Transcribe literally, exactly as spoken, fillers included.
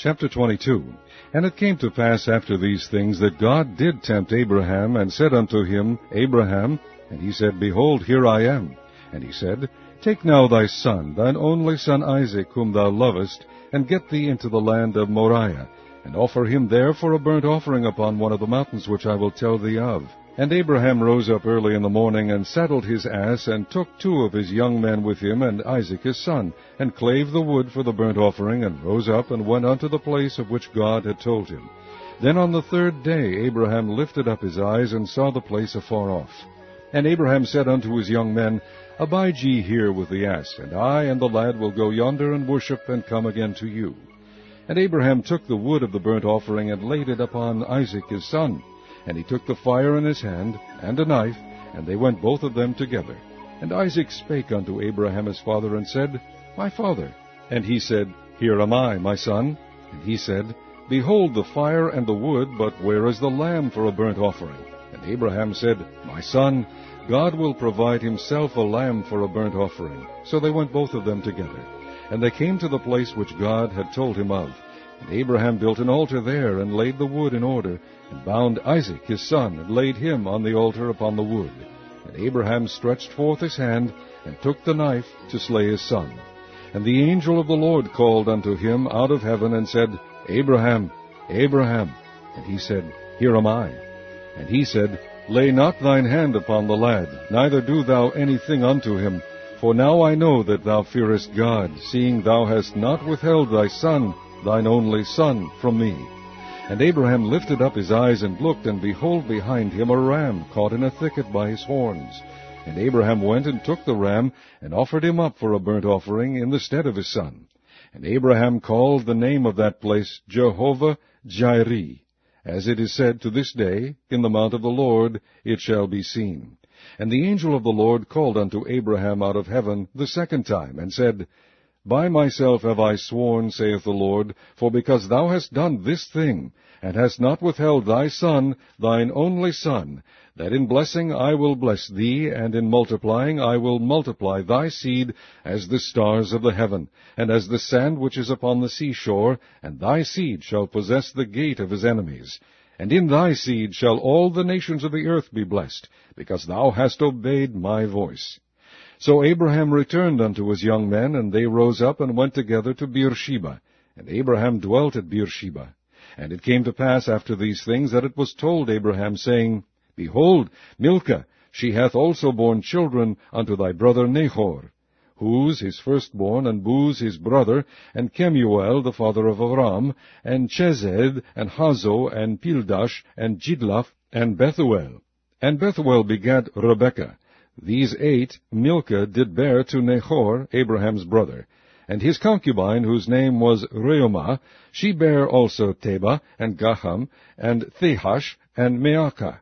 Chapter twenty-two. And it came to pass after these things that God did tempt Abraham, and said unto him, Abraham. And he said, Behold, here I am. And he said, Take now thy son, thine only son Isaac, whom thou lovest, and get thee into the land of Moriah, and offer him there for a burnt offering upon one of the mountains which I will tell thee of. And Abraham rose up early in the morning, and saddled his ass, and took two of his young men with him, and Isaac his son, and clave the wood for the burnt offering, and rose up, and went unto the place of which God had told him. Then on the third day Abraham lifted up his eyes, and saw the place afar off. And Abraham said unto his young men, Abide ye here with the ass, and I and the lad will go yonder and worship, and come again to you. And Abraham took the wood of the burnt offering, and laid it upon Isaac his son. And he took the fire in his hand, and a knife, and they went both of them together. And Isaac spake unto Abraham his father, and said, My father. And he said, Here am I, my son. And he said, Behold the fire and the wood, but where is the lamb for a burnt offering? And Abraham said, My son, God will provide himself a lamb for a burnt offering. So they went both of them together. And they came to the place which God had told him of. And Abraham built an altar there, and laid the wood in order, and bound Isaac his son, and laid him on the altar upon the wood. And Abraham stretched forth his hand, and took the knife to slay his son. And the angel of the Lord called unto him out of heaven, and said, Abraham, Abraham. And he said, Here am I. And he said, Lay not thine hand upon the lad, neither do thou anything unto him. For now I know that thou fearest God, seeing thou hast not withheld thy son, thine only son, from me. And Abraham lifted up his eyes, and looked, and behold behind him a ram caught in a thicket by his horns. And Abraham went and took the ram, and offered him up for a burnt offering in the stead of his son. And Abraham called the name of that place Jehovah-Jireh. As it is said to this day, In the mount of the Lord it shall be seen. And the angel of the Lord called unto Abraham out of heaven the second time, and said, By myself have I sworn, saith the Lord, for because thou hast done this thing, and hast not withheld thy son, thine only son, that in blessing I will bless thee, and in multiplying I will multiply thy seed as the stars of the heaven, and as the sand which is upon the seashore, and thy seed shall possess the gate of his enemies. And in thy seed shall all the nations of the earth be blessed, because thou hast obeyed my voice. So Abraham returned unto his young men, and they rose up and went together to Beersheba. And Abraham dwelt at Beersheba. And it came to pass after these things that it was told Abraham, saying, Behold, Milcah, she hath also borne children unto thy brother Nahor, Huz his firstborn, and Buz his brother, and Kemuel the father of Aram, and Chesed, and Hazo, and Pildash, and Jidlaph, and Bethuel. And Bethuel begat Rebekah. These eight Milcah did bear to Nahor, Abraham's brother. And his concubine, whose name was Reumah, she bare also Teba, and Gaham, and Thehash, and Meakah.